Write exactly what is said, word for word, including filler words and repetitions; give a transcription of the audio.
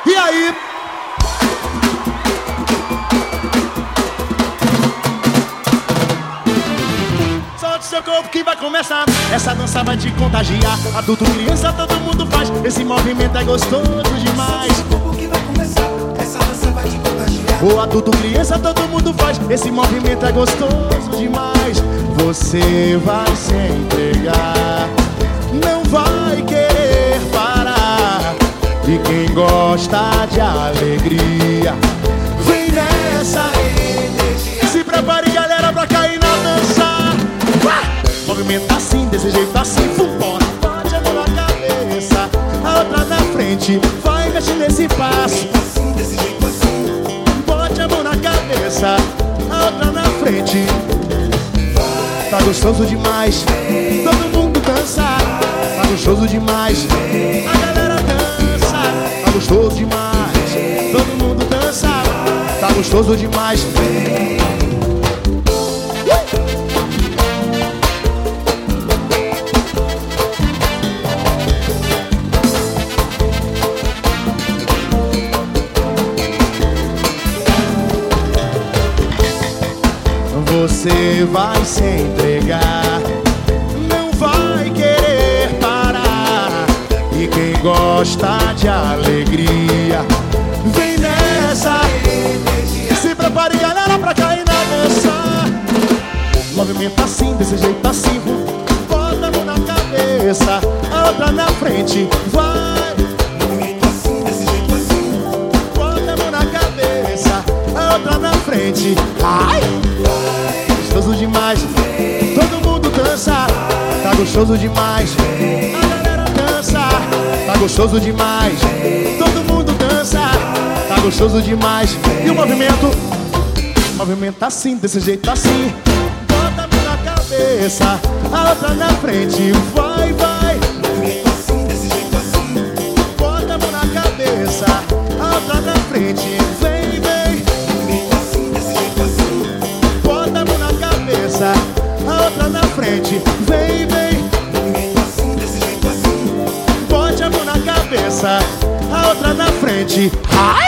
E aí? Solte seu corpo que vai começar. Essa dança vai te contagiar. Adulto, criança, todo mundo faz. Esse movimento é gostoso demais. Solte seu corpo que vai começar. Essa dança vai te contagiar. O adulto, criança, todo mundo faz. Esse movimento é gostoso demais. Você vai se entregar, não vai querer parar. E quem gosta de alegria, vem nessa energia. Se prepare, galera, pra cair na dança. Movimenta assim, desse jeito assim, fumbora. Bate a mão na cabeça, a outra na frente. Vai, mexe nesse passo. Assim, desse jeito assim. Bote a mão na cabeça, a outra na frente. Tá gostoso demais, todo mundo dança. Tá gostoso demais, a galera dança. Tá gostoso demais, todo mundo dança. Tá gostoso demais. Você vai se entregar, não vai querer parar. E quem gosta de alegria, vem nessa energia. Se prepare, galera, pra cair na dança. Movimenta assim, desse jeito assim. Bota a mão na cabeça, a outra na frente. Vai. Movimenta assim, desse jeito assim. Bota a mão na cabeça, a outra na frente. Ai! Gostoso demais, todo mundo dança. Tá gostoso demais, a galera dança. Tá gostoso demais, todo mundo dança. Tá gostoso demais. E o movimento? Movimenta assim, desse jeito assim. Bota a mão na cabeça, a outra na frente. Vai, vai. Movimenta assim, desse jeito assim. Bota a mão na cabeça, a outra na frente. Vem, vem. Movimenta assim, desse jeito assim. Bota a mão na cabeça, a outra na frente. Vem, vem. Movimenta assim, desse jeito assim. Bote a mão na cabeça, a outra na frente. Ai!